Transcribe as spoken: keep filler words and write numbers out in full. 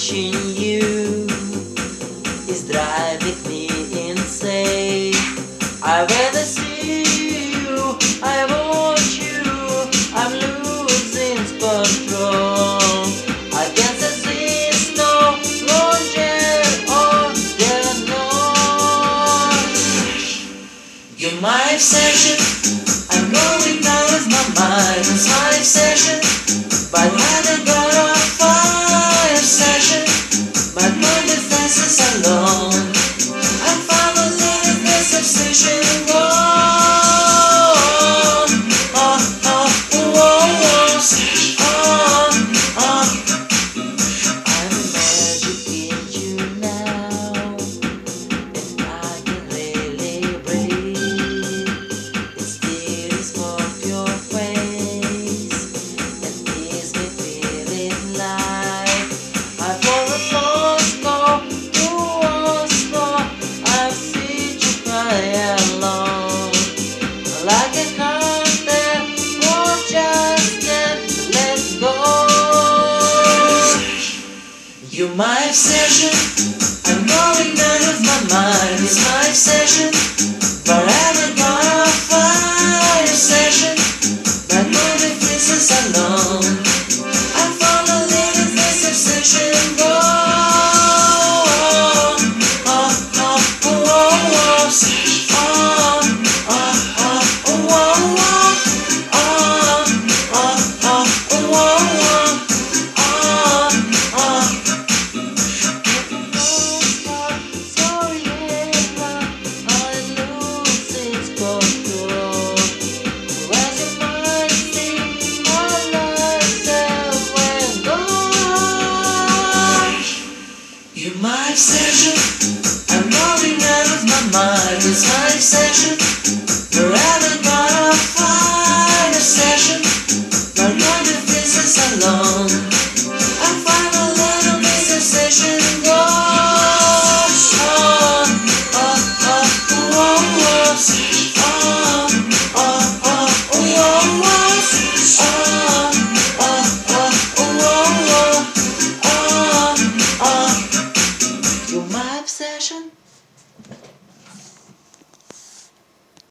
watching you is driving me insane. I rather see you, I want you, I'm losing control. I guess this is no longer on the noise. You're my obsession, I'm going out of my mind. It's my obsession, but I haven't got a fire obsession. My mind is dances alone. I'm following this obsession. Oh, oh, oh, oh, oh, oh, oh. I'm imagining you now, and I can really breathe. It's still smoke your face, and leaves me feeling like I for a lost call to Oslo. I see you cry alone, like a heart that won't just get let go. You're my obsession, I'm going out of my mind. It's my obsession, but I haven't got a fire obsession. My motive is alone. I'm following this obsession. Oh, oh, oh, oh, oh, oh, oh, oh, oh, you're my obsession, I'm going out of my mind. It's my obsession, but I haven't got a fine obsession. My mind is alone. I'm following this obsession. Oh, oh, oh, oh, oh, oh, oh, oh, oh, oh, oh, oh. You're my obsession.